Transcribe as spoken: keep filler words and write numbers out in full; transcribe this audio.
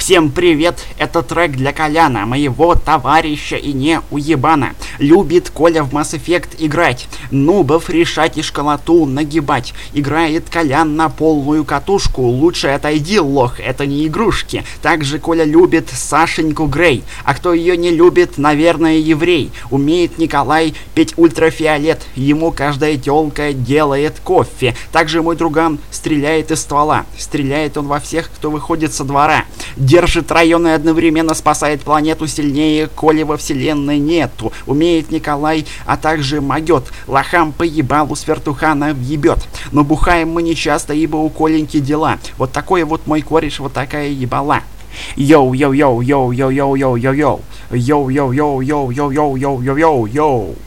Всем привет, это трек для Коляна, моего товарища и не уебана. Любит Коля в Mass Effect играть, нубов решать и школоту нагибать. Играет Колян на полную катушку, лучше отойди, лох, это не игрушки. Также Коля любит Сашеньку Грей, а кто ее не любит, наверное, еврей. Умеет Николай петь ультрафиолет, ему каждая тёлка делает кофе. Также мой друган стреляет из ствола, стреляет он во всех, кто выходит со двора. Держит район и одновременно спасает планету, сильнее Коли во вселенной нету. Умеет Николай, а также могет лохам по ебалу с вертухана въебет. Но бухаем мы не часто, ибо у Коленьки дела. Вот такой вот мой кореш, вот такая ебала. Йоу-йоу-йоу-йоу-йоу-йоу-йоу-йоу-йоу. Йоу-йоу-йоу-йоу-йоу-йоу-йоу-йоу-йоу.